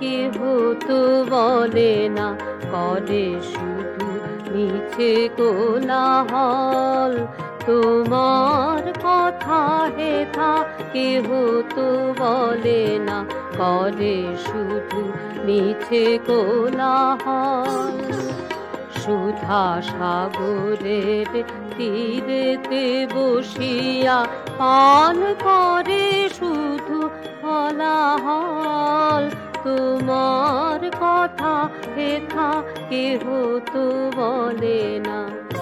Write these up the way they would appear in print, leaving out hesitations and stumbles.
কেহ তো বলে না, করে শুধু মিছে কোলাহল। তোমার কথা হেথা কেহ তো বলে না, করে শুধু মিছে কোলাহল। সুধা সাগরের তীরেতে বসিয়া পান করে শুধু হলাহল। তোমার কথা হেথা কেহ তো বলে না।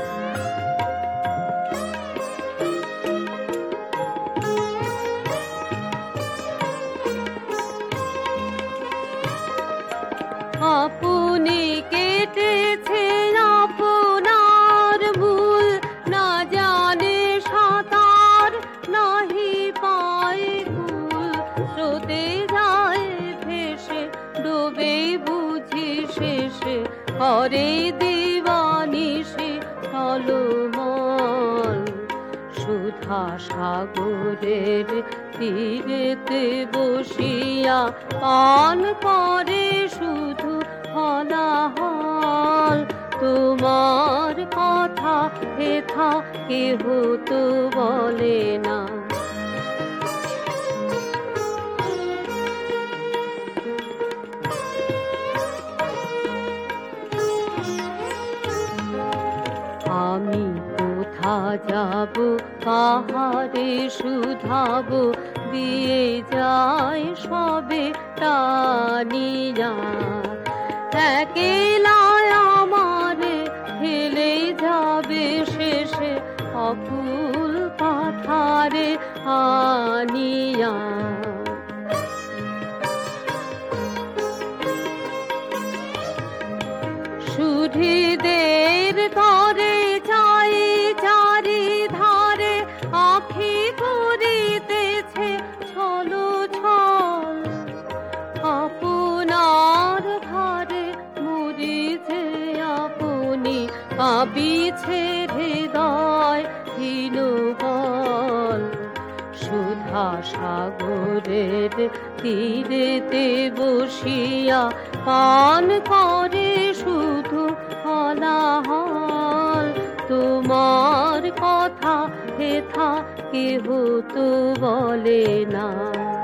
আপনি কেটেছে আপনার ভুল, না জানে সাঁতার নাহি পায় কুল। স্রোতে যায় ভেসে ডোবে বুঝি শেষে, করে দিবানিশি টলমল। সুধা সাগরের তীরেতে বসিয়া পান করে শুধু হলাহল। তোমার কথা হেথা কেহ তো বলে না। আমি কোথা যাব পাহাড়ে শুধাবো, দিয়ে যায় সবে টানিয়া। একলাই আমারে ফেলে যাবে শেষে অকুল পাথারে আনিয়া। সুধীদের তরে চাই চারি ধারে, আখি করিতেছে ছলো ছল। আপনার ঘরে মরিছে আপনি, কাঁপিছে হৃদয় হীনবল। সুধা সাগরের তীরেতে বসিয়া পান করে শুধু হলাহল। তোমার কথা হেথা কেহ তো বলে না।